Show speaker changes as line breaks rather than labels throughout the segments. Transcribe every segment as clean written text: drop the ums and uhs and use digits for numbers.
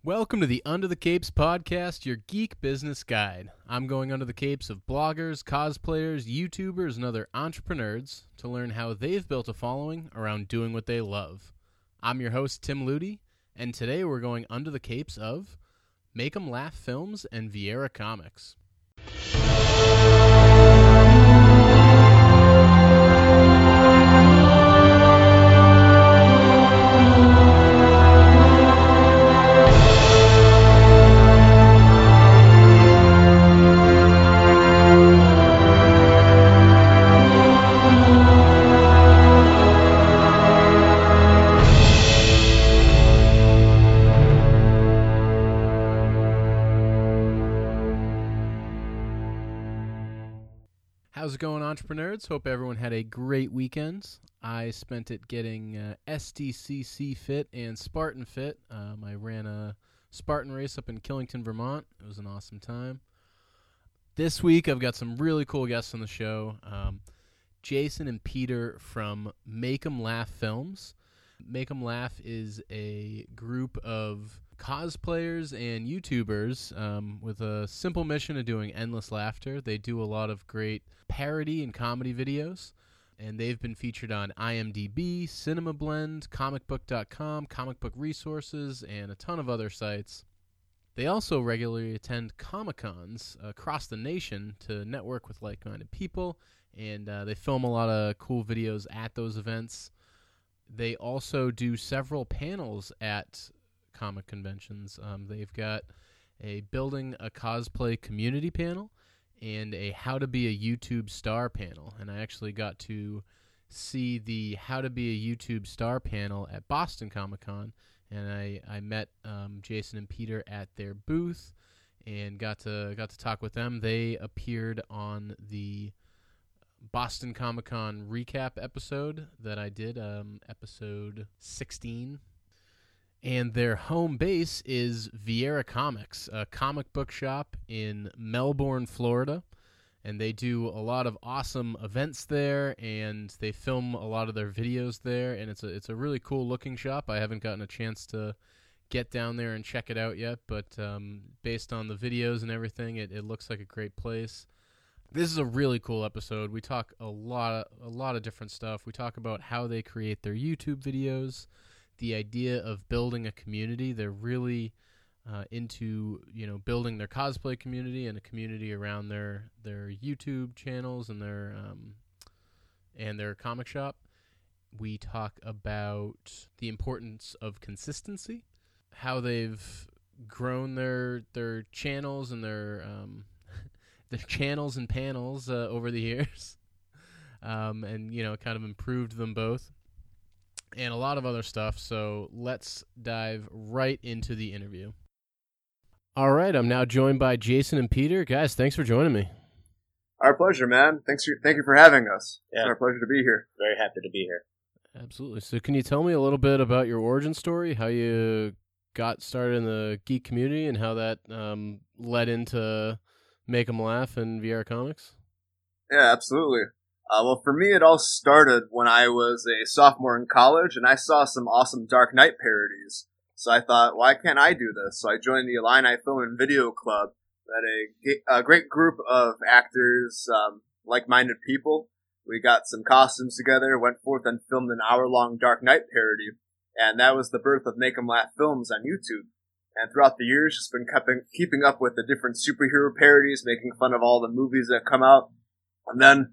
Welcome to the Under the Capes podcast, your geek business guide. I'm going under the capes of bloggers, cosplayers, YouTubers, and other entrepreneurs to learn how they've built a following around doing what they love. I'm your host, Tim Ludi, and today we're going under the capes of Make 'em Laugh Films and Viera Comics. How's it going, entrepreneurs? Hope everyone had a great weekend. I spent it getting SDCC Fit and Spartan Fit. I ran a Spartan race up in Killington, Vermont. It was an awesome time. This week, I've got some really cool guests on the show. Jason and Peter from Make 'em Laugh Films. Make 'em Laugh is a group of cosplayers and YouTubers with a simple mission of doing endless laughter. They do a lot of great parody and comedy videos, and they've been featured on IMDb, Cinema Blend, comicbook.com, Comic Book Resources, and a ton of other sites. They also regularly attend Comic-Cons across the nation to network with like-minded people, and they film a lot of cool videos at those events. They also do several panels at comic conventions. They've got a Building a Cosplay Community panel and a How to Be a YouTube Star panel. And I actually got to see the How to Be a YouTube Star panel at Boston Comic Con, and I met Jason and Peter at their booth and got to talk with them. They appeared on the Boston Comic Con recap episode that I did, episode 16. And their home base is Viera Comics, a comic book shop in Melbourne, Florida. And they do a lot of awesome events there, and they film a lot of their videos there. And it's a really cool looking shop. I haven't gotten a chance to get down there and check it out yet, but based on the videos and everything, it looks like a great place. This is a really cool episode. We talk a lot of different stuff. We talk about how they create their YouTube videos, the idea of building a community. They're really into building their cosplay community and a community around their YouTube channels and their comic shop. We talk about the importance of consistency, how they've grown their channels and their channels and panels over the years, and kind of improved them both, and a lot of other stuff. So let's dive right into the interview. All right, I'm now joined by Jason and Peter. Guys, thanks for joining me.
Our pleasure, man. Thank you for having us.
Yeah.
It's our pleasure to be here.
Very happy to be here.
Absolutely. So can you tell me a little bit about your origin story, how you got started in the geek community, and how that led into Make 'em Laugh and Viera Comics?
Yeah, absolutely. Well, for me, it all started when I was a sophomore in college, and I saw some awesome Dark Knight parodies. So I thought, why can't I do this? So I joined the Illini Film and Video Club, a great group of actors, like-minded people. We got some costumes together, went forth and filmed an hour-long Dark Knight parody, and that was the birth of Make 'em Laugh Films on YouTube. And throughout the years, just been keeping up with the different superhero parodies, making fun of all the movies that come out. And then,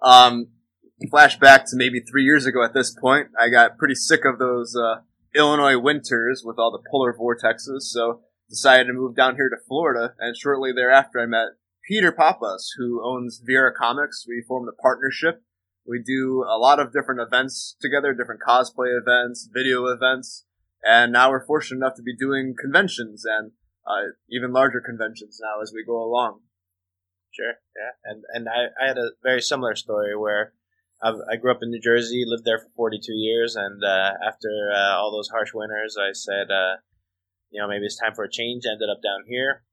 flashback to maybe 3 years ago at this point, I got pretty sick of those Illinois winters with all the polar vortexes, so decided to move down here to Florida. And shortly thereafter, I met Peter Papas, who owns Viera Comics. We formed a partnership. We do a lot of different events together, different cosplay events, video events. And now we're fortunate enough to be doing conventions and even larger conventions now as we go along.
Sure, yeah. And I had a very similar story where I grew up in New Jersey, lived there for 42 years, and after all those harsh winters, I said, maybe it's time for a change. Ended up down here,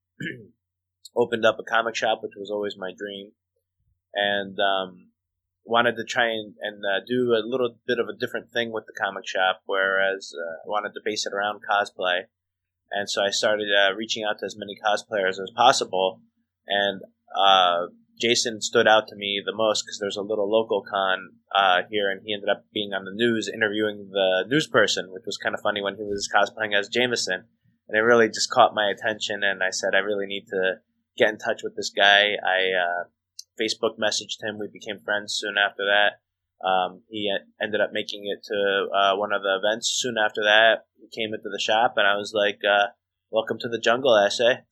opened up a comic shop, which was always my dream, and wanted to try and do a little bit of a different thing with the comic shop, whereas I wanted to base it around cosplay. And so I started reaching out to as many cosplayers as possible. And Jason stood out to me the most because there's a little local con here, and he ended up being on the news interviewing the news person, which was kind of funny when he was cosplaying as Jameson. And it really just caught my attention, and I said, I really need to get in touch with this guy. I Facebook messaged him. We became friends soon after that. He ended up making it to one of the events soon after that. He came into the shop, and I was like, welcome to the jungle, essay.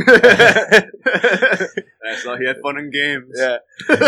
I saw he had fun in games.
Yeah.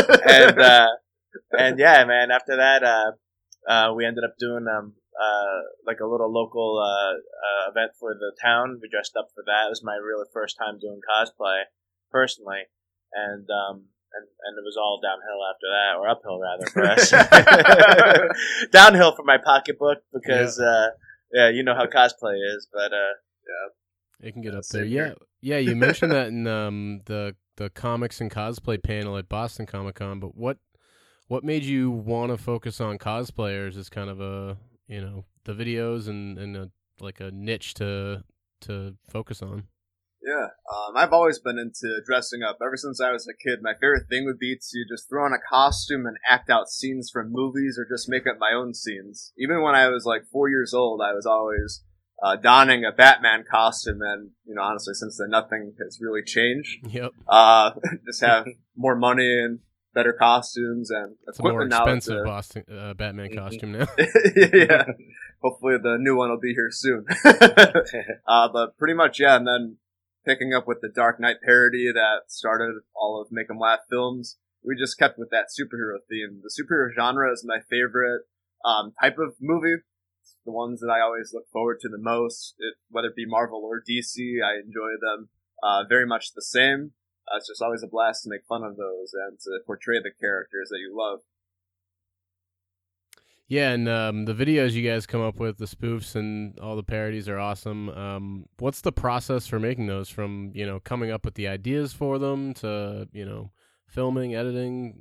And yeah, man, after that, we ended up doing like a little local event for the town. We dressed up for that. It was my really first time doing cosplay personally, and it was all downhill after that, or uphill rather for us. Downhill for my pocketbook because yeah, you know how cosplay is, but
it can get up there. Yeah, you mentioned that in the comics and cosplay panel at Boston Comic Con, but what made you want to focus on cosplayers as kind of a, you know, the videos and a niche to focus on?
Yeah, I've always been into dressing up. Ever since I was a kid, my favorite thing would be to just throw on a costume and act out scenes from movies or just make up my own scenes. Even when I was like 4 years old, I was always donning a Batman costume, and, you know, honestly, since then, nothing has really changed.
Yep.
Just have more money and better costumes and
it's equipment now. It's a more expensive Boston Batman costume now.
Yeah. Hopefully the new one will be here soon. But pretty much, yeah, and then picking up with the Dark Knight parody that started all of Make 'em Laugh films, we just kept with that superhero theme. The superhero genre is my favorite type of movie. It's the ones that I always look forward to the most. Whether it be Marvel or DC, I enjoy them very much the same. It's just always a blast to make fun of those and to portray the characters that you love.
Yeah, and the videos you guys come up with, the spoofs and all the parodies are awesome. What's the process for making those, from, you know, coming up with the ideas for them to, you know, filming, editing?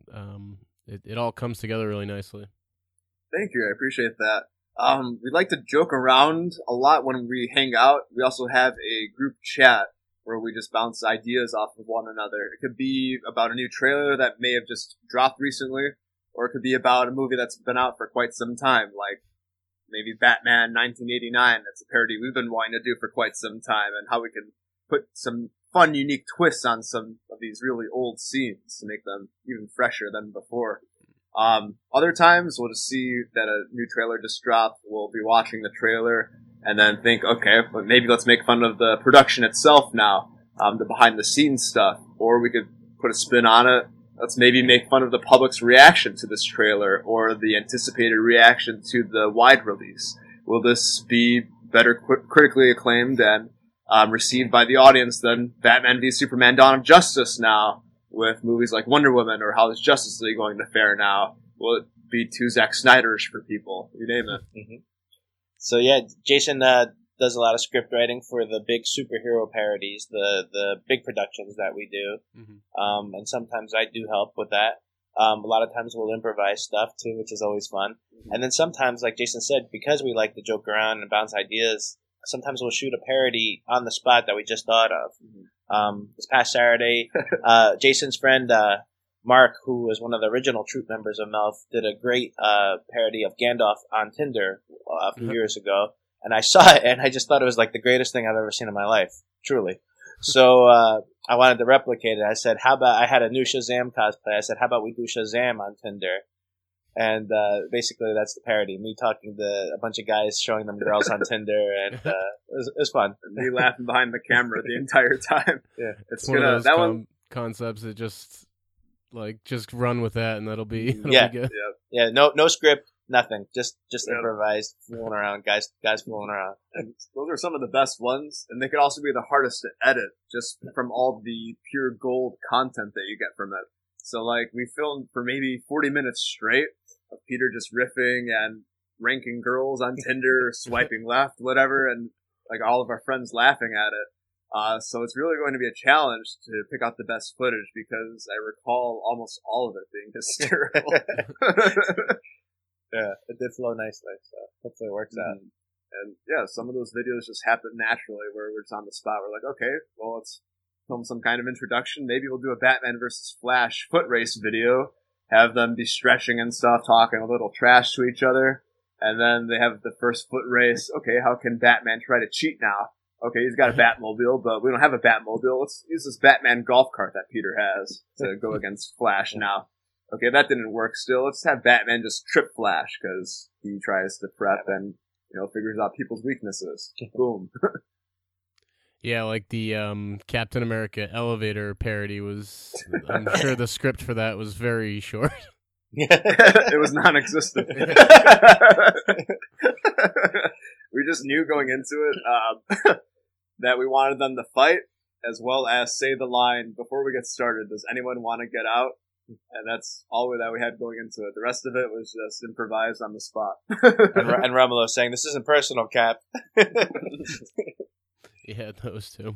It all comes together really nicely.
Thank you. I appreciate that. We like to joke around a lot when we hang out. We also have a group chat where we just bounce ideas off of one another. It could be about a new trailer that may have just dropped recently, or it could be about a movie that's been out for quite some time, like maybe Batman 1989. That's a parody we've been wanting to do for quite some time, and how we can put some fun, unique twists on some of these really old scenes to make them even fresher than before. Other times, we'll just see that a new trailer just dropped. We'll be watching the trailer and then think, okay, but maybe let's make fun of the production itself now, the behind-the-scenes stuff. Or we could put a spin on it. Let's maybe make fun of the public's reaction to this trailer, or the anticipated reaction to the wide release. Will this be better critically acclaimed and received by the audience than Batman v Superman Dawn of Justice now, with movies like Wonder Woman, or how is Justice League going to fare now? Will it be too Zack Snyderish for people? You name it.
Mm-hmm. So yeah, Jason does a lot of script writing for the big superhero parodies, the big productions that we do. Mm-hmm. And sometimes I do help with that. A lot of times we'll improvise stuff too, which is always fun. Mm-hmm. And then sometimes, like Jason said, because we like to joke around and bounce ideas, sometimes we'll shoot a parody on the spot that we just thought of. Mm-hmm. This past Saturday, Jason's friend Mark, who was one of the original troop members of Melf, did a great parody of Gandalf on Tinder a few years ago. And I saw it, and I just thought it was like the greatest thing I've ever seen in my life, truly. So I wanted to replicate it. I said, how about, I had a new Shazam cosplay. I said, how about we do Shazam on Tinder? And basically that's the parody. Me talking to a bunch of guys, showing them girls on Tinder, and it was fun.
And me laughing behind the camera the entire time.
Yeah, it's one of those concepts that just run with that, and that'll be be good.
Yeah. No script. Nothing. Just improvised, fooling around, guys fooling around.
And those are some of the best ones, and they could also be the hardest to edit, just from all the pure gold content that you get from it. So, like, we filmed for maybe 40 minutes straight of Peter just riffing and ranking girls on Tinder, swiping left, whatever, and, like, all of our friends laughing at it. So it's really going to be a challenge to pick out the best footage, because I recall almost all of it being hysterical.
Yeah, it did flow nicely, so hopefully it works out.
And yeah, some of those videos just happen naturally where we're just on the spot. We're like, okay, well, let's film some kind of introduction. Maybe we'll do a Batman versus Flash foot race video, have them be stretching and stuff, talking a little trash to each other. And then they have the first foot race. Okay, how can Batman try to cheat now? Okay, he's got a Batmobile, but we don't have a Batmobile. Let's use this Batman golf cart that Peter has to go against Flash now. Okay, that didn't work still. Let's have Batman just trip Flash because he tries to prep and, figures out people's weaknesses. Boom.
Yeah, like the Captain America elevator parody was, I'm sure the script for that was very short.
It was non-existent. We just knew going into it that we wanted them to fight, as well as say the line before we get started, does anyone want to get out? And that's all that we had going into it. The rest of it was just improvised on the spot.
and Romulo saying, "This isn't personal, Cap."
Yeah, those two.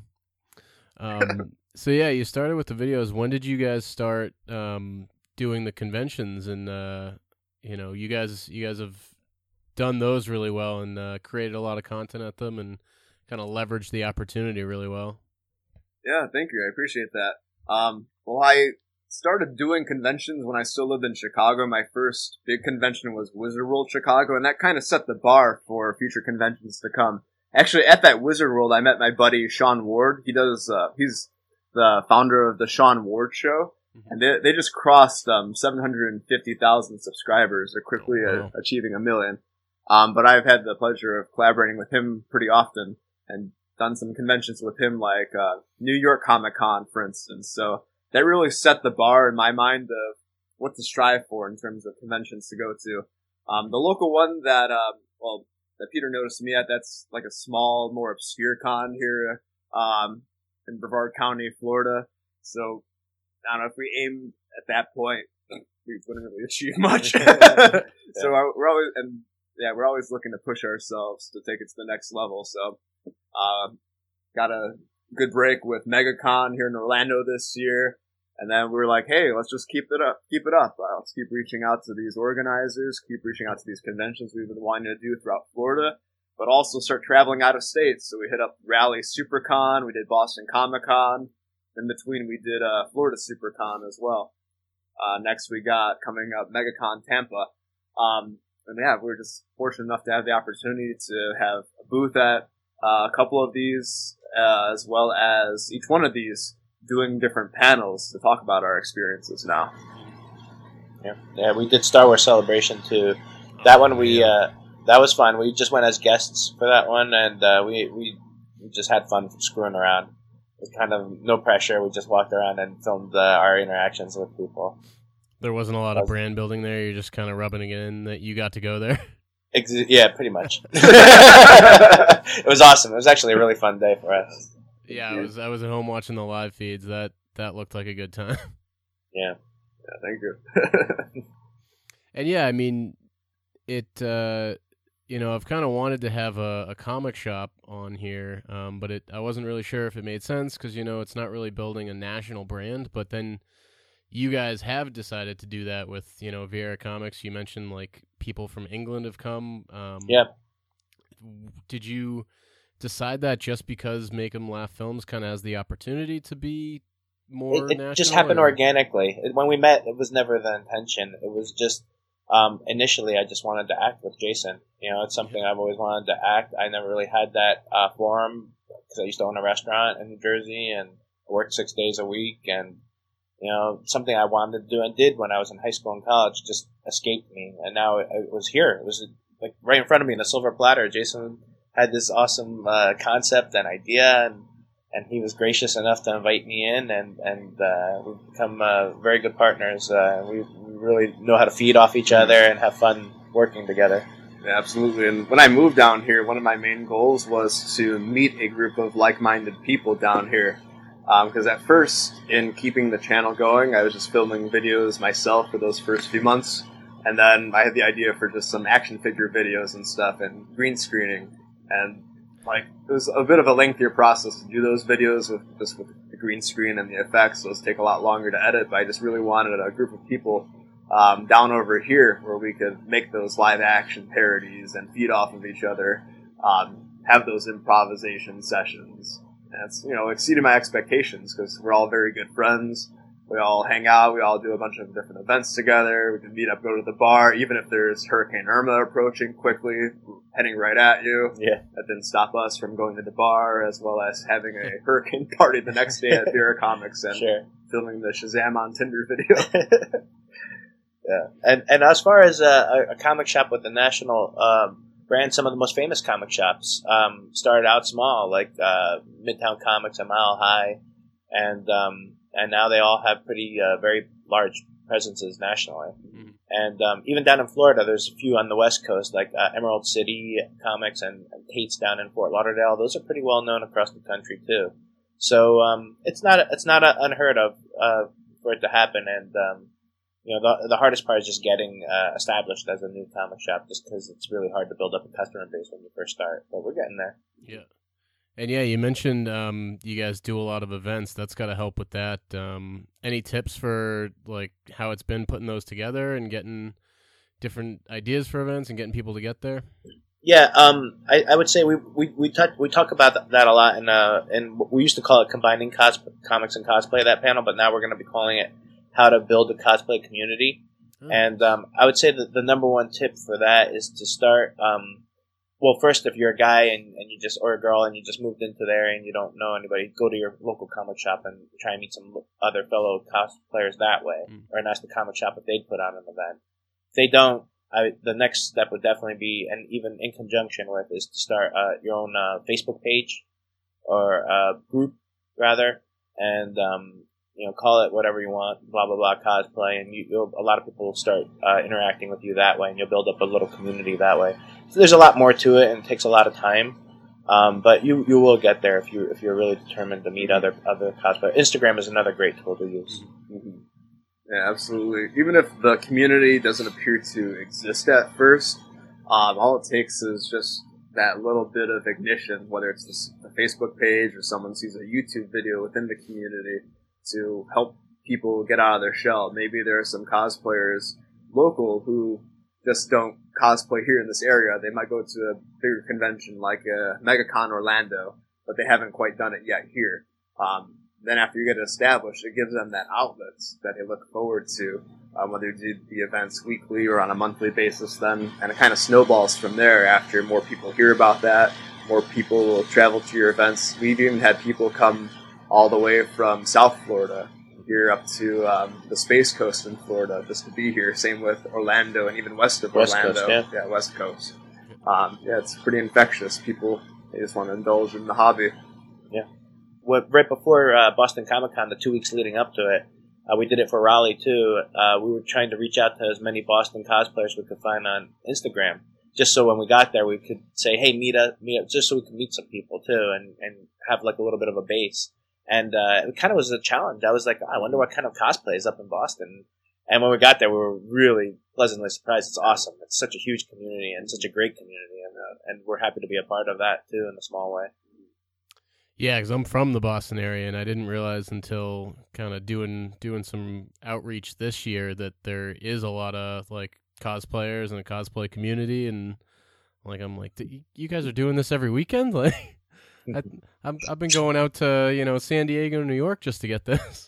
So yeah, you started with the videos. When did you guys start doing the conventions? And you guys have done those really well and created a lot of content at them and kind of leveraged the opportunity really well.
Yeah, thank you. I appreciate that. Well, I started doing conventions when I still lived in Chicago. My first big convention was Wizard World Chicago, and that kind of set the bar for future conventions to come. Actually, at that Wizard World, I met my buddy Sean Ward. He's the founder of the Sean Ward Show, and they just crossed 750,000 subscribers. They're quickly achieving 1 million. But I've had the pleasure of collaborating with him pretty often and done some conventions with him, like New York Comic Con, for instance. So that really set the bar in my mind of what to strive for in terms of conventions to go to. The local one that Peter noticed me at, that's like a small, more obscure con here in Brevard County, Florida. So I don't know, if we aim at that point, we wouldn't really achieve much. So we're always looking to push ourselves to take it to the next level. So got a good break with MegaCon here in Orlando this year. And then we were like, hey, let's just keep it up. Let's keep reaching out to these organizers, keep reaching out to these conventions we've been wanting to do throughout Florida, but also start traveling out of state. So we hit up Raleigh SuperCon, we did Boston Comic Con. In between, we did Florida SuperCon as well. Next we got coming up MegaCon Tampa. And yeah, we were just fortunate enough to have the opportunity to have a booth at a couple of these, as well as each one of these doing different panels to talk about our experiences now.
Yeah, we did Star Wars Celebration too. That one that was fun. We just went as guests for that one, and we just had fun screwing around. It was kind of no pressure. We just walked around and filmed our interactions with people.
There wasn't a lot of brand building there. You're just kind of rubbing it in that you got to go there.
Yeah, pretty much. It was awesome. It was actually a really fun day for us.
Yeah, I was at home watching the live feeds. That looked like a good time.
Yeah.
Yeah, thank you.
And yeah, I mean, it. I've kind of wanted to have a comic shop on here, but I wasn't really sure if it made sense because it's not really building a national brand. But then you guys have decided to do that with Viera Comics. You mentioned like people from England have come.
Yeah.
Did you decide that just because Make 'em Laugh Films kind of has the opportunity to be more national?
It just happened organically. When we met, it was never the intention. It was just initially I just wanted to act with Jason. It's something I've always wanted to act. I never really had that forum because I used to own a restaurant in New Jersey and I worked 6 days a week. And, something I wanted to do and did when I was in high school and college just escaped me. And now it was here. It was like right in front of me in a silver platter. Jason had this awesome concept and idea, and he was gracious enough to invite me in, and we've become very good partners. We really know how to feed off each other and have fun working together.
Yeah, absolutely. And when I moved down here, one of my main goals was to meet a group of like-minded people down here. Because at first, in keeping the channel going, I was just filming videos myself for those first few months. And then I had the idea for just some action figure videos and stuff and green screening. And it was a bit of a lengthier process to do those videos with the green screen and the effects. Those take a lot longer to edit, but I just really wanted a group of people down over here where we could make those live action parodies and feed off of each other. have those improvisation sessions. And it's, exceeded my expectations because we're all very good friends. We all hang out. We all do a bunch of different events together. We can meet up, go to the bar, even if there's Hurricane Irma approaching quickly, heading right at you.
Yeah.
That didn't stop us from going to the bar, as well as having a hurricane party the next day at Vera Comics and filming the Shazam on Tinder video.
Yeah. And as far as a comic shop with the national brand, some of the most famous comic shops started out small, like Midtown Comics a Mile High, and now they all have pretty very large presences nationally. Mm-hmm. And even down in Florida, there's a few on the West Coast, like Emerald City Comics and Tate's down in Fort Lauderdale. Those are pretty well known across the country too. So it's not unheard of for it to happen. And the hardest part is just getting established as a new comic shop, just because it's really hard to build up a customer base when you first start. But we're getting there.
Yeah. And yeah, you mentioned you guys do a lot of events. That's got to help with that. Any tips for like how it's been putting those together and getting different ideas for events and getting people to get there?
Yeah, I would say we talk about that a lot, and we used to call it combining comics and cosplay, that panel, but now we're going to be calling it how to build a cosplay community. Oh. And I would say that the number one tip for that is to start. Well, first, if you're a guy and you just, or a girl and you just moved into there and you don't know anybody, go to your local comic shop and try and meet some other fellow cosplayers that way, or ask the comic shop if they'd put on an event. If they don't, the next step would definitely be, and even in conjunction with, is to start your own Facebook page or group rather, and call it whatever you want, blah blah blah cosplay, and a lot of people will start interacting with you that way, and you'll build up a little community that way. So there's a lot more to it, and it takes a lot of time, but you will get there if you're really determined to meet other cosplayers. Instagram is another great tool to use.
Mm-hmm. Yeah, absolutely. Even if the community doesn't appear to exist at first, all it takes is just that little bit of ignition, whether it's the Facebook page or someone sees a YouTube video within the community, to help people get out of their shell. Maybe there are some cosplayers local who just don't cosplay here in this area. They might go to a bigger convention like MegaCon Orlando, but they haven't quite done it yet here. Then after you get it established, it gives them that outlet that they look forward to, whether you do the events weekly or on a monthly basis then, and it kind of snowballs from there. After more people hear about that, more people will travel to your events. We've even had people come all the way from South Florida here up to the Space Coast in Florida just to be here. Same with Orlando and even west of Orlando.
Coast, yeah.
West Coast. It's pretty infectious. People, they just want to indulge in the hobby.
Yeah. Right before Boston Comic Con, the 2 weeks leading up to it, we did it for Raleigh too. We were trying to reach out to as many Boston cosplayers we could find on Instagram, just so when we got there we could say, hey, meet up, just so we could meet some people too and have like a little bit of a base. And it kind of was a challenge. I was like, I wonder what kind of cosplay is up in Boston. And when we got there, we were really pleasantly surprised. It's awesome. It's such a huge community and such a great community. And we're happy to be a part of that, too, in a small way.
Yeah, because I'm from the Boston area, and I didn't realize until kind of doing some outreach this year that there is a lot of, like, cosplayers and a cosplay community. And, I'm like, you guys are doing this every weekend? Like... I've been going out to San Diego and New York just to get this.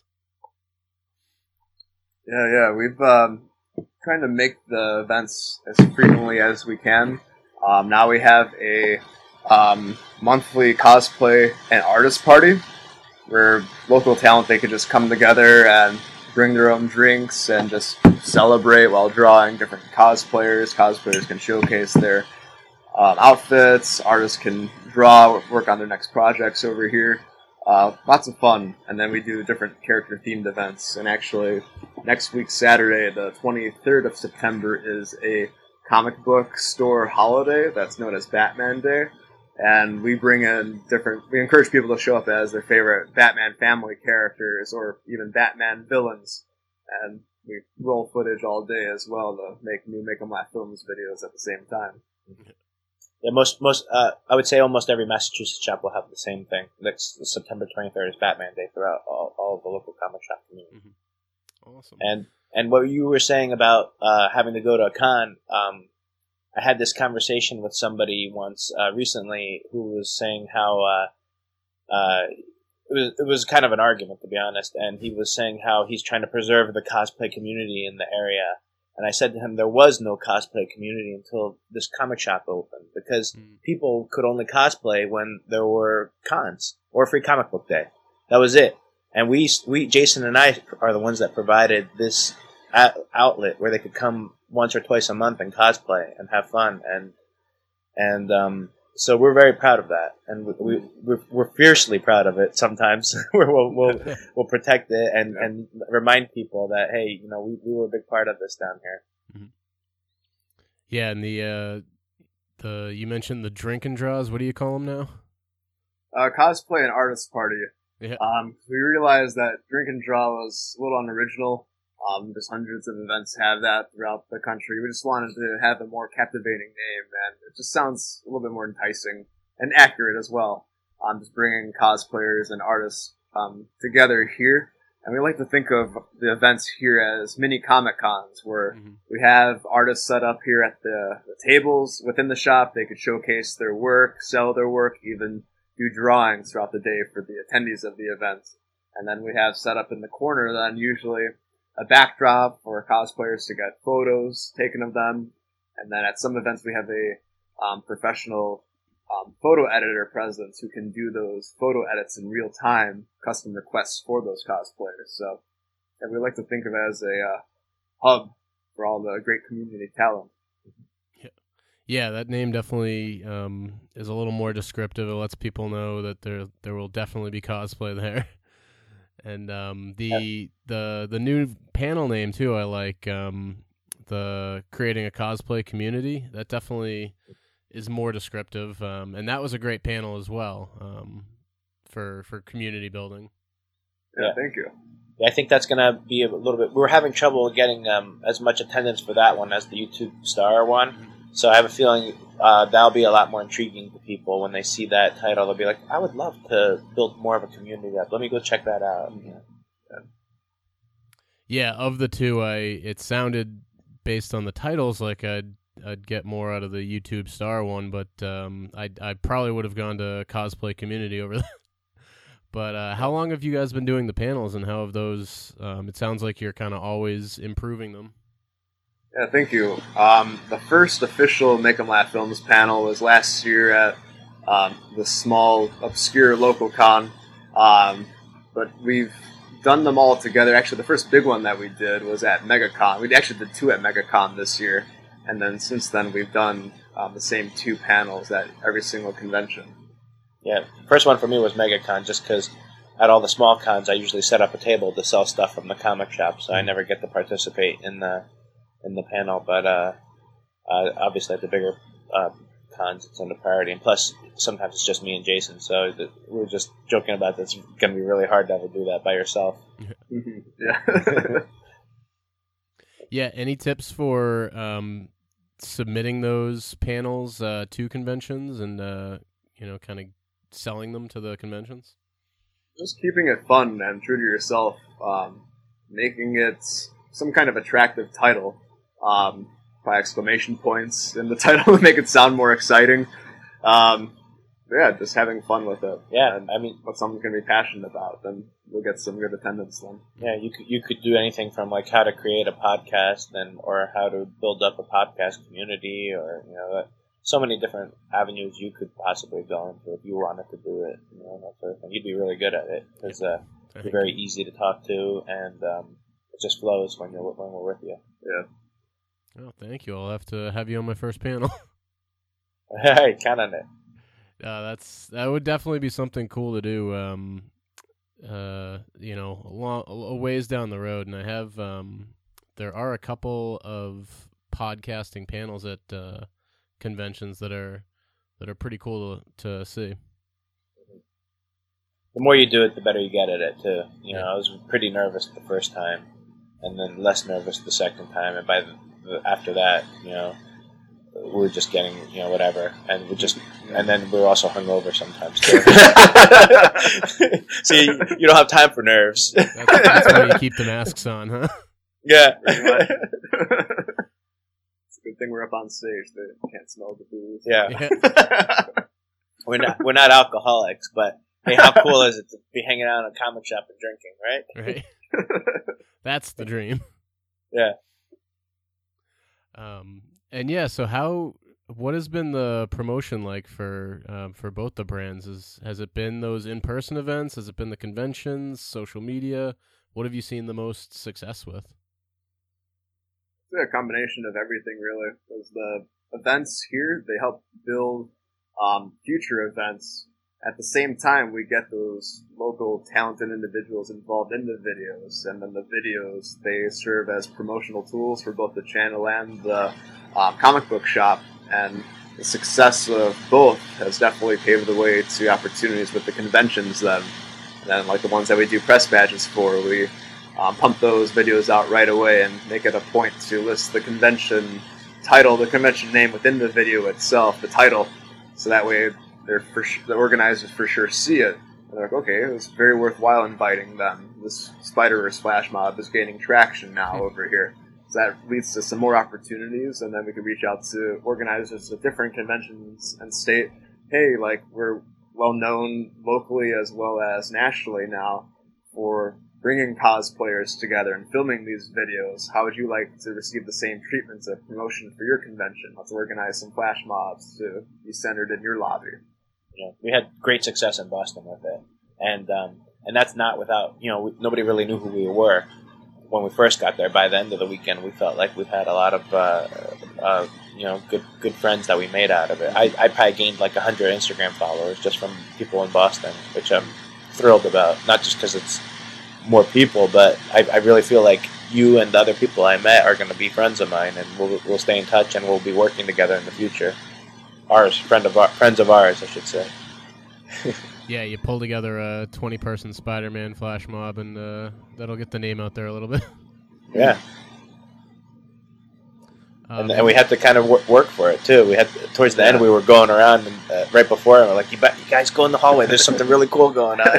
Yeah, we've trying to make the events as frequently as we can. Now we have a monthly cosplay and artist party where local talent, they could just come together and bring their own drinks and just celebrate while drawing different cosplayers. Cosplayers can showcase their outfits. Artists can draw, work on their next projects over here. Lots of fun. And then we do different character-themed events. And actually, next week, Saturday, the 23rd of September, is a comic book store holiday that's known as Batman Day. And we bring in we encourage people to show up as their favorite Batman family characters or even Batman villains. And we roll footage all day as well to make new Make 'em Laugh Films videos at the same time.
Yeah, I would say almost every Massachusetts shop will have the same thing. Next September 23rd is Batman Day throughout all of the local comic shop community.
Mm-hmm. Awesome.
And what you were saying about having to go to a con, I had this conversation with somebody once recently who was saying how it was kind of an argument, to be honest, and he was saying how he's trying to preserve the cosplay community in the area. And I said to him, there was no cosplay community until this comic shop opened, because people could only cosplay when there were cons or Free Comic Book Day. That was it. And we Jason and I are the ones that provided this outlet where they could come once or twice a month and cosplay and have fun. And so we're very proud of that, and we're fiercely proud of it. Sometimes we'll protect it and remind people that, hey, you know, we were a big part of this down here.
Mm-hmm. Yeah, and the you mentioned the drink and draws. What do you call them now?
Cosplay and artist party.
Yeah.
We realized that drink and draw was a little unoriginal. Just hundreds of events have that throughout the country. We just wanted to have a more captivating name, and it just sounds a little bit more enticing and accurate as well. Just bringing cosplayers and artists together here. And we like to think of the events here as mini Comic Cons, where we have artists set up here at the tables within the shop. They could showcase their work, sell their work, even do drawings throughout the day for the attendees of the event. And then we have set up in the corner then usually a backdrop for cosplayers to get photos taken of them. And then at some events we have a professional photo editor present who can do those photo edits in real time, custom requests for those cosplayers. So and we like to think of it as a hub for all the great community talent.
Yeah, that name definitely is a little more descriptive. It lets people know that there will definitely be cosplay there. And the new panel name too, I like the creating a cosplay community. That definitely is more descriptive, and that was a great panel as well for community building.
Yeah, thank you.
Yeah, I think that's going to be a little bit. We were having trouble getting as much attendance for that one as the YouTube Star one. So I have a feeling that'll be a lot more intriguing to people when they see that title. They'll be like, I would love to build more of a community up. Let me go check that out.
Yeah, of the two, it sounded, based on the titles, like I'd get more out of the YouTube Star one, but I probably would have gone to Cosplay Community over that. But how long have you guys been doing the panels, and how have those, it sounds like you're kind of always improving them.
Yeah, thank you. The first official Make 'em Laugh Films panel was last year at the small, obscure local con. But we've done them all together. Actually, the first big one that we did was at MegaCon. We actually did 2 at MegaCon this year. And then since then, we've done the same 2 panels at every single convention.
Yeah, the first one for me was MegaCon, just because at all the small cons, I usually set up a table to sell stuff from the comic shop, so I never get to participate in the panel, but obviously at the bigger cons, it's under priority. And plus, sometimes it's just me and Jason, so we were just joking about this. It's going to be really hard to ever do that by yourself.
Yeah.
Yeah. Any tips for submitting those panels to conventions and kind of selling them to the conventions?
Just keeping it fun and true to yourself, making it some kind of attractive title. By exclamation points in the title to make it sound more exciting. Yeah, just having fun with it.
Yeah,
and
I mean,
what someone's going to be passionate about, then we'll get some good attendance then.
Yeah, you could do anything from like how to create a podcast or how to build up a podcast community, or so many different avenues you could possibly go into if you wanted to do it. That sort of thing. You'd be really good at it because you're very easy to talk to, and it just flows when we're with you.
Yeah.
Oh, thank you. I'll have to have you on my first panel.
Hey, count on it.
That would definitely be something cool to do. A ways down the road, and I have there are a couple of podcasting panels at conventions that are pretty cool to see.
The more you do it, the better you get at it too. I was pretty nervous the first time, and then less nervous the second time, and after that, we were just getting, whatever, and and then we were also hungover sometimes too. So you don't have time for nerves.
That's why you keep the masks on, huh?
Yeah.
It's a good thing we're up on stage, they can't smell the booze.
Yeah. We're not alcoholics, but hey, how cool is it to be hanging out in a comic shop and drinking,
right? That's the dream.
Yeah.
And yeah, so what has been the promotion like for both the brands? Has it been those in-person events? Has it been the conventions, social media? What have you seen the most success with?
It's a combination of everything, really. Because the events here, they help build future events. At the same time, we get those local talented individuals involved in the videos, and then the videos, they serve as promotional tools for both the channel and the comic book shop, and the success of both has definitely paved the way to opportunities with the conventions then. And then, like the ones that we do press badges for, we pump those videos out right away and make it a point to list the convention title, the convention name within the video itself, the title, so that way the organizers for sure see it. And they're like, okay, it was very worthwhile inviting them. This Spider-Verse flash mob is gaining traction now over here. So that leads to some more opportunities, and then we can reach out to organizers of different conventions and state, hey, like, we're well known locally as well as nationally now for bringing cosplayers together and filming these videos. How would you like to receive the same treatment of promotion for your convention? Let's organize some flash mobs to be centered in your lobby.
We had great success in Boston with it, and that's not without, nobody really knew who we were when we first got there. By the end of the weekend, we felt like we've had a lot of good friends that we made out of it. I probably gained like 100 Instagram followers just from people in Boston, which I'm thrilled about. Not just because it's more people, but I really feel like you and the other people I met are going to be friends of mine, and we'll stay in touch, and we'll be working together in the future. Friends of ours, I should say.
Yeah, you pull together a 20-person Spider-Man flash mob, and that'll get the name out there a little bit.
Yeah. And we had to kind of work for it too. We had towards the end, we were going around, and right before, and we're like, "You guys go in the hallway. There's something really cool going on."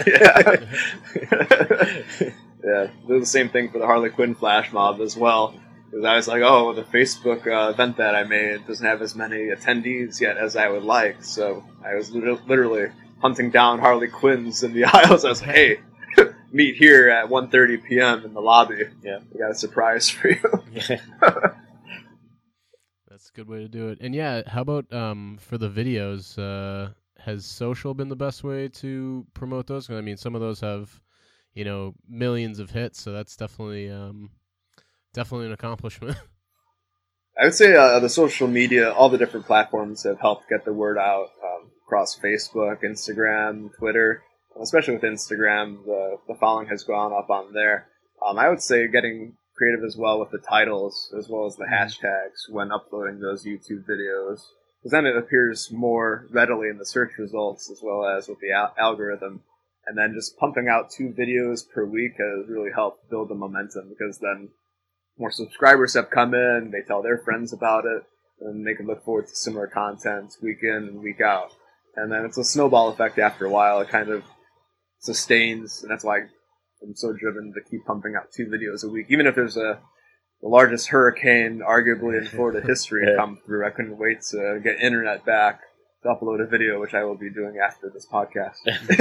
Yeah, do the same thing for the Harley Quinn flash mob as well. Because I was like, oh, the Facebook event that I made doesn't have as many attendees yet as I would like. So I was literally hunting down Harley Quinns in the aisles. I was like, hey, meet here at 1:30 p.m. in the lobby.
Yeah,
we got a surprise for you.
That's a good way to do it. And yeah, how about for the videos? Has social been the best way to promote those? I mean, some of those have, millions of hits, so that's definitely an accomplishment.
I would say the social media, all the different platforms have helped get the word out across Facebook, Instagram, Twitter. Especially with Instagram, the following has gone up on there. I would say getting creative as well with the titles as well as the hashtags when uploading those YouTube videos, because then it appears more readily in the search results as well as with the algorithm. And then just pumping out 2 videos per week has really helped build the momentum, because then more subscribers have come in, they tell their friends about it, and they can look forward to similar content week in and week out. And then it's a snowball effect after a while. It kind of sustains, and that's why I'm so driven to keep pumping out 2 videos a week. Even if there's the largest hurricane, arguably, in Florida history come through, I couldn't wait to get internet back to upload a video, which I will be doing after this podcast.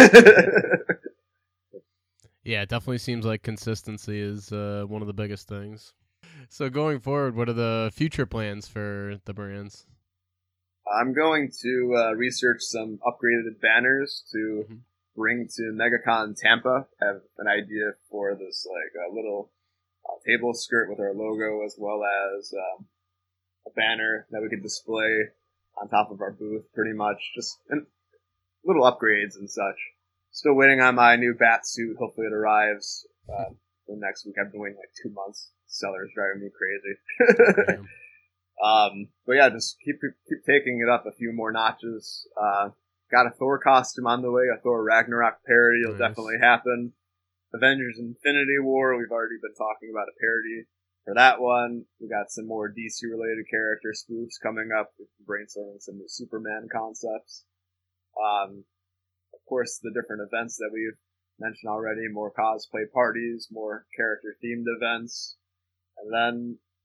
Yeah, it definitely seems like consistency is one of the biggest things. So going forward, what are the future plans for the brands?
I'm going to research some upgraded banners to bring to MegaCon Tampa. I have an idea for this, a little table skirt with our logo, as well as a banner that we could display on top of our booth, pretty much. Just little upgrades and such. Still waiting on my new bat suit. Hopefully it arrives the next week. I've been waiting 2 months. Seller's driving me crazy. But yeah, just keep taking it up a few more notches. Got a Thor costume on the way, a Thor Ragnarok parody will definitely happen. Avengers Infinity War, we've already been talking about a parody for that one. We got some more DC related character spoofs coming up. We're brainstorming some new Superman concepts. Of course, the different events that we've mentioned already, more cosplay parties, more character themed events. And then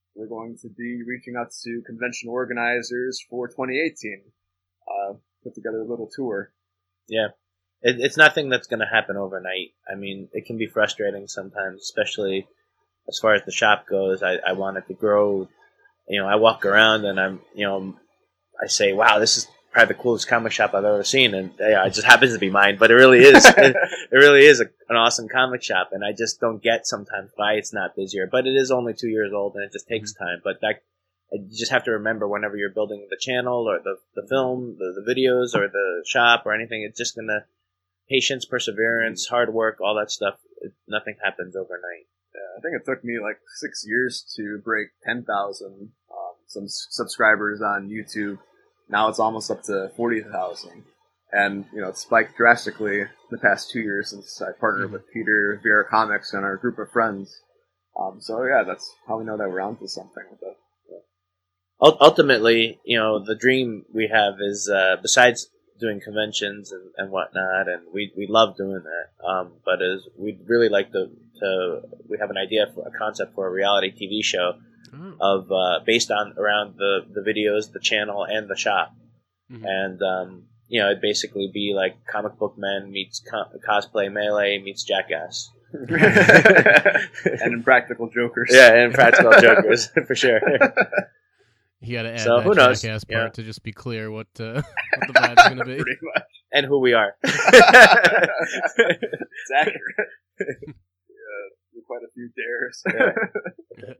we're going to be reaching out to convention organizers for 2018. Put together a little tour.
Yeah. It's nothing that's going to happen overnight. I mean, it can be frustrating sometimes, especially as far as the shop goes. I want it to grow. I walk around and I say, wow, this is probably the coolest comic shop I've ever seen. And it just happens to be mine, but it really is. It really is an awesome comic shop. And I just don't get sometimes why it's not busier. But it is only 2 years old and it just takes time. But you just have to remember whenever you're building the channel or the film, the videos or the shop or anything, it's just going to patience, perseverance, hard work, all that stuff. Nothing happens overnight.
I think it took me like 6 years to break 10,000 some subscribers on YouTube. Now it's almost up to 40,000. And, it's spiked drastically the past 2 years since I partnered with Peter, Vera Comics, and our group of friends. So, yeah, that's how we know that we're onto something with it. Yeah.
Ultimately, the dream we have is, besides doing conventions and whatnot, and we love doing that, but we'd really like we have an idea for a concept for a reality TV show of based around the videos, the channel, and the shop. And it'd basically be like Comic Book Men meets Cosplay Melee meets Jackass.
And Impractical Jokers.
Yeah, and Impractical Jokers, for sure.
You got to add that Jackass part to just be clear what the vibe's going to be.
Pretty much.
And who we are.
It's accurate. Do quite a few dares.
Yeah.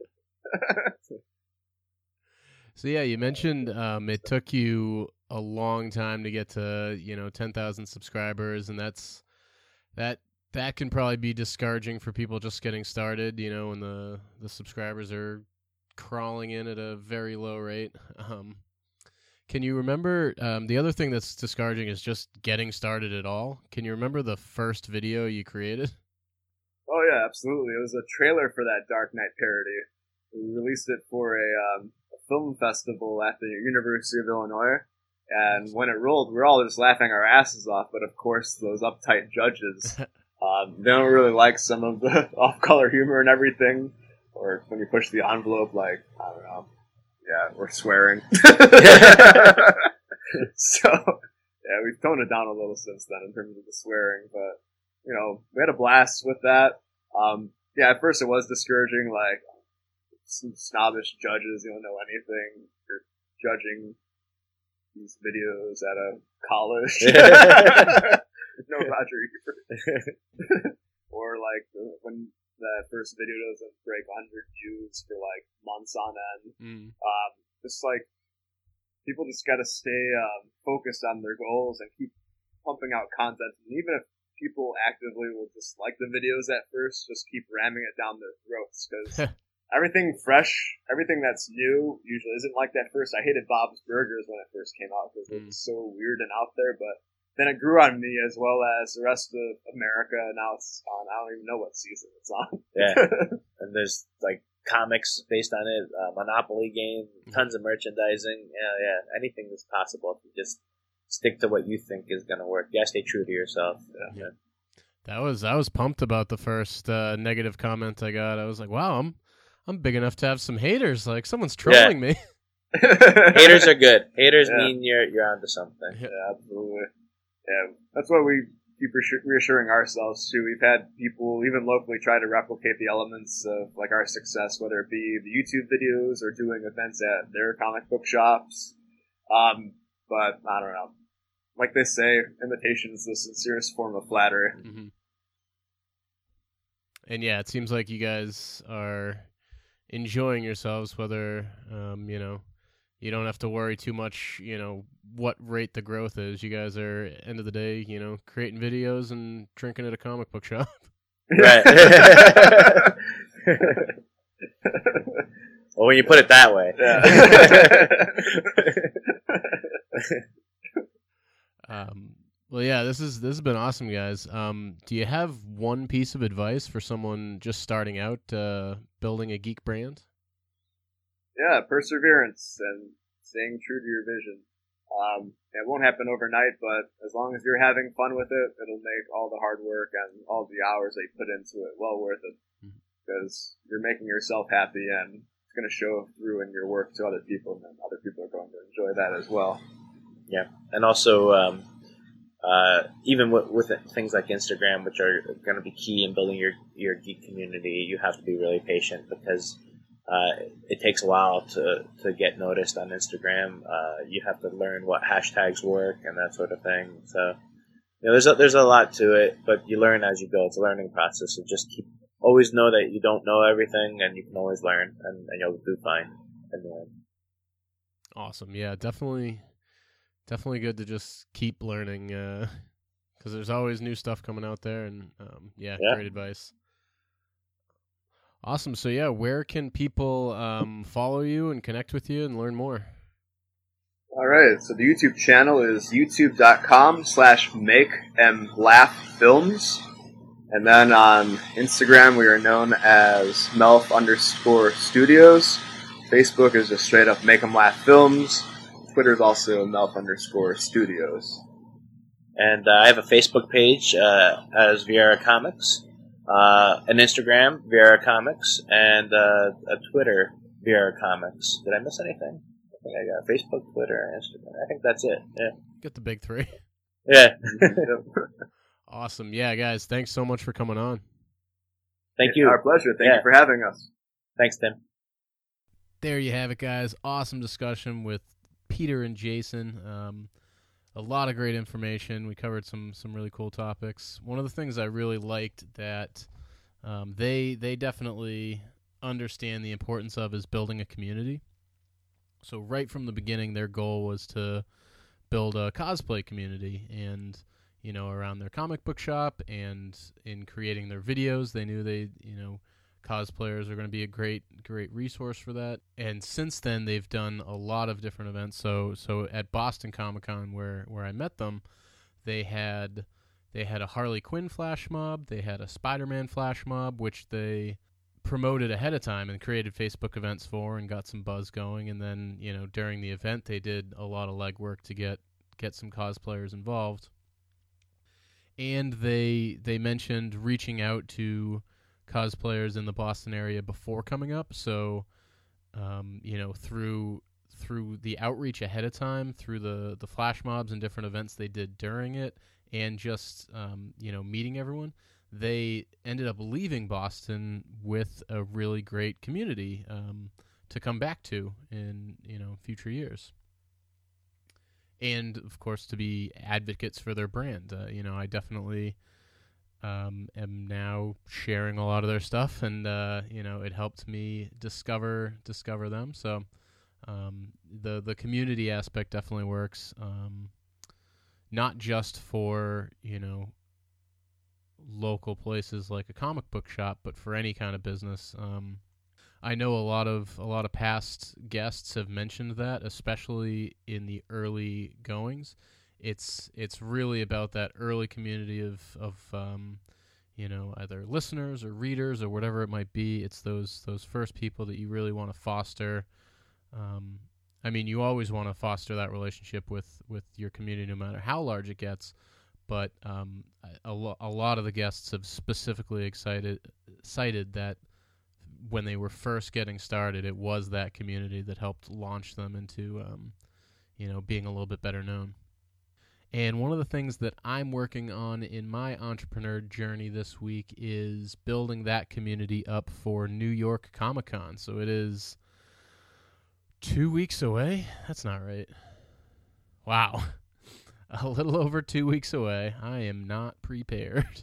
So yeah, you mentioned it took you a long time to get to 10,000 subscribers, and that can probably be discouraging for people just getting started. When the subscribers are crawling in at a very low rate. Can you remember the other thing that's discouraging is just getting started at all? Can you remember the first video you created?
Oh yeah, absolutely. It was a trailer for that Dark Knight parody. We released it for a film festival at the University of Illinois, and when it rolled, we were all just laughing our asses off. But of course, those uptight judges, they don't really like some of the off-color humor and everything. Or when you push the envelope, like, I don't know, yeah, we're swearing. So, yeah, we've toned it down a little since then in terms of the swearing, but, we had a blast with that. Yeah, at first it was discouraging, like, some snobbish judges, you don't know anything, you're judging these videos at a college. No Roger Ebert. Or, like, when that first video doesn't break 100 views for like months on end. Just like people just gotta stay focused on their goals and keep pumping out content. And even if people actively will dislike the videos at first, just keep ramming it down their throats because everything fresh, everything that's new usually isn't like that first. I hated Bob's Burgers when it first came out because it was so weird and out there, but then it grew on me as well as the rest of America. Now it's on. I don't even know what season it's on.
Yeah, and there's like comics based on it, Monopoly game, tons of merchandising. Yeah, anything is possible if you just stick to what you think is going to work. Yeah, stay true to yourself. Yeah.
I was pumped about the first negative comment I got. I was like, wow, I'm big enough to have some haters. Like someone's trolling me.
Haters are good. Haters mean you're onto something.
Yeah, absolutely. Yeah, that's what we keep reassuring ourselves too. We've had people even locally try to replicate the elements of like our success, whether it be the YouTube videos or doing events at their comic book shops. But I don't know. Like they say, imitation is the sincerest form of flattery.
Mm-hmm. And yeah, it seems like you guys are enjoying yourselves, whether you don't have to worry too much, what rate the growth is. You guys are, end of the day, creating videos and drinking at a comic book shop.
Right. Well, when you put it that way.
Yeah. Well, yeah, this has been awesome, guys. Do you have one piece of advice for someone just starting out building a geek brand?
Yeah, perseverance and staying true to your vision. It won't happen overnight, but as long as you're having fun with it, it'll make all the hard work and all the hours that you put into it well worth it. Because you're making yourself happy, and it's going to show through in your work to other people, and then other people are going to enjoy that as well.
Yeah, and also even with things like Instagram, which are going to be key in building your geek community, you have to be really patient because it takes a while to get noticed on Instagram. You have to learn what hashtags work and that sort of thing. So there's a lot to it, but you learn as you go. It's a learning process. So just always know that you don't know everything, and you can always learn, and you'll do fine in the end.
Awesome. Yeah, definitely good to just keep learning because there's always new stuff coming out there, and great advice. Awesome. So yeah, where can people follow you and connect with you and learn more?
All right. So the YouTube channel is youtube.com/makeemlaughfilms. And then on Instagram, we are known as Melf_Studios. Facebook is just straight up Make 'em Laugh Films. Twitter is also Melf_Studios.
And I have a Facebook page as Viera Comics, an Instagram, Viera Comics, and a Twitter, Viera Comics. Did I miss anything? I think I got Facebook, Twitter, and Instagram. I think that's it. Yeah.
Get the big three.
Yeah.
Awesome. Yeah, guys, thanks so much for coming on.
Thank you.
Our pleasure. Thank you for having us.
Thanks, Tim.
There you have it, guys. Awesome discussion with Peter and Jason. A lot of great information. We covered some really cool topics. One of the things I really liked that they definitely understand the importance of is building a community. So right from the beginning, their goal was to build a cosplay community, and around their comic book shop, and in creating their videos, they knew cosplayers are going to be a great resource for that. And since then, they've done a lot of different events. So at Boston Comic Con, where I met them, they had a Harley Quinn flash mob, they had a Spider-Man flash mob, which they promoted ahead of time and created Facebook events for and got some buzz going. And then during the event, they did a lot of legwork to get some cosplayers involved. And they mentioned reaching out to cosplayers in the Boston area before coming up. So, through the outreach ahead of time, through the flash mobs and different events they did during it, and just meeting everyone, they ended up leaving Boston with a really great community to come back to in future years. And, of course, to be advocates for their brand. I definitely am now sharing a lot of their stuff, and, it helped me discover them. So the community aspect definitely works, not just for, local places like a comic book shop, but for any kind of business. I know a lot of past guests have mentioned that, especially in the early goings. It's really about that early community of either listeners or readers or whatever it might be. It's those first people that you really want to foster. You always want to foster that relationship with your community, no matter how large it gets. But a lot of the guests have specifically cited that when they were first getting started, it was that community that helped launch them into, being a little bit better known. And one of the things that I'm working on in my entrepreneur journey this week is building that community up for New York Comic Con. So it is 2 weeks away. That's not right. Wow. A little over 2 weeks away. I am not prepared.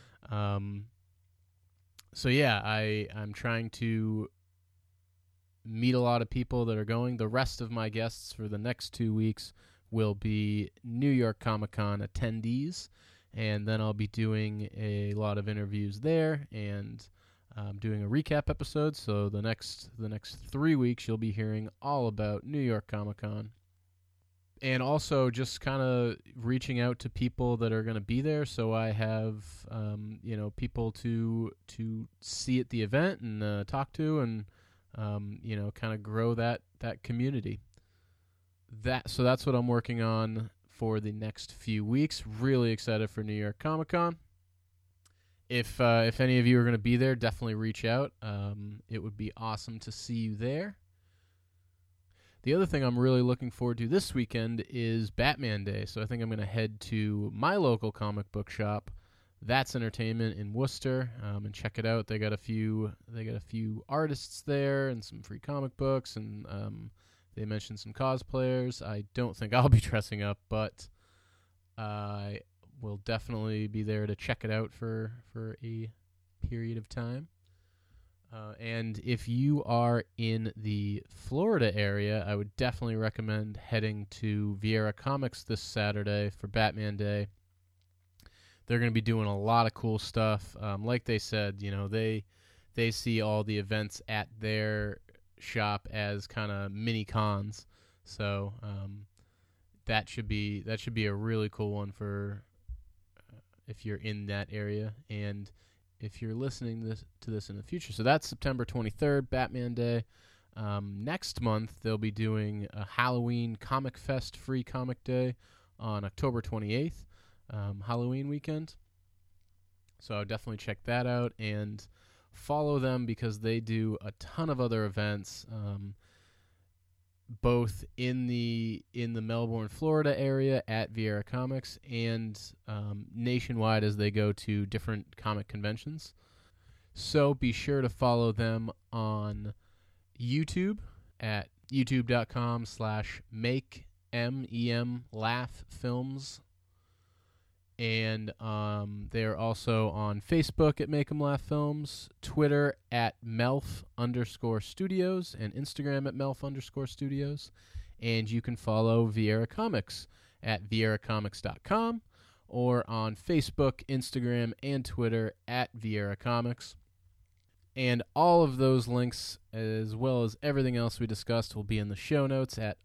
So yeah, I'm trying to meet a lot of people that are going. The rest of my guests for the next 2 weeks will be New York Comic Con attendees, and then I'll be doing a lot of interviews there and doing a recap episode. So the next 3 weeks you'll be hearing all about New York Comic Con. And also just kind of reaching out to people that are going to be there, so I have people to see at the event and talk to, and kind of grow that community. So that's what I'm working on for the next few weeks. Really excited for New York Comic Con. if any of you are going to be there, definitely reach out. It would be awesome to see you there. The other thing I'm really looking forward to this weekend is Batman Day, so I think I'm going to head to my local comic book shop, That's Entertainment in Worcester, and check it out. They got a few artists there and some free comic books, and they mentioned some cosplayers. I don't think I'll be dressing up, but I will definitely be there to check it out for a period of time. And if you are in the Florida area, I would definitely recommend heading to Viera Comics this Saturday for Batman Day. They're going to be doing a lot of cool stuff. Like they said, they see all the events at their shop as kind of mini cons. So that should be a really cool one for if you're in that area and if you're listening to this in the future. So that's September 23rd, Batman Day. Next month, they'll be doing a Halloween Comic Fest free comic day on October 28th, Halloween weekend. So definitely check that out and follow them because they do a ton of other events, both in the Melbourne, Florida area at Viera Comics and nationwide as they go to different comic conventions. So be sure to follow them on YouTube at youtube.com/MakeMEMLaughFilms. And they're also on Facebook at Make 'em Laugh Films, Twitter at Melf_Studios, and Instagram at Melf_Studios. And you can follow Viera Comics at vieracomics.com or on Facebook, Instagram, and Twitter at Viera Comics. And all of those links, as well as everything else we discussed, will be in the show notes at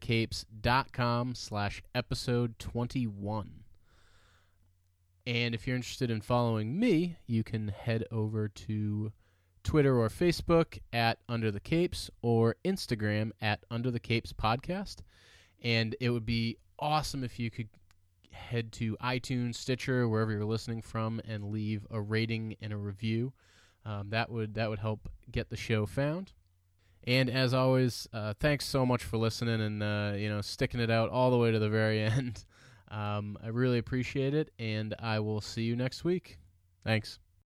underthecapes.com/episode 21. And if you're interested in following me, you can head over to Twitter or Facebook at Under the Capes or Instagram at Under the Capes Podcast. And it would be awesome if you could head to iTunes, Stitcher, wherever you're listening from, and leave a rating and a review. That would help get the show found. And as always, thanks so much for listening and sticking it out all the way to the very end. I really appreciate it, and I will see you next week. Thanks.